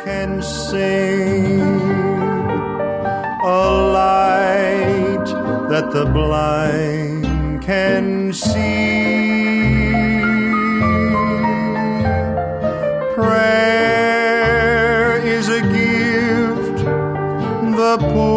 can sing, a light that the blind can see. Prayer is a gift the poor